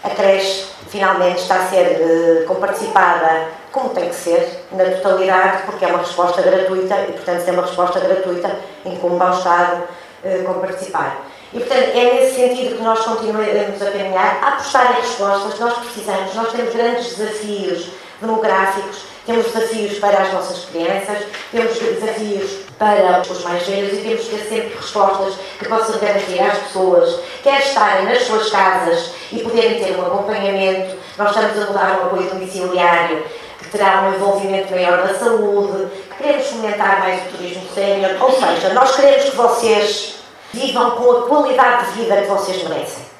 A creche finalmente está a ser comparticipada como tem que ser, na totalidade, porque é uma resposta gratuita e, portanto, se é uma resposta gratuita, incumbe ao Estado comparticipar. E, portanto, é nesse sentido que nós continuamos a caminhar, a apostar em respostas. Nós precisamos, nós temos grandes desafios demográficos, temos desafios para as nossas crianças, temos desafios para os mais velhos e temos que ter sempre respostas que possam garantir às pessoas, quer estarem nas suas casas e poderem ter um acompanhamento. Nós estamos a mudar um apoio domiciliário que terá um envolvimento maior da saúde, queremos fomentar mais o turismo sénior, ou seja, nós queremos que vocês vivam com a qualidade de vida que vocês merecem.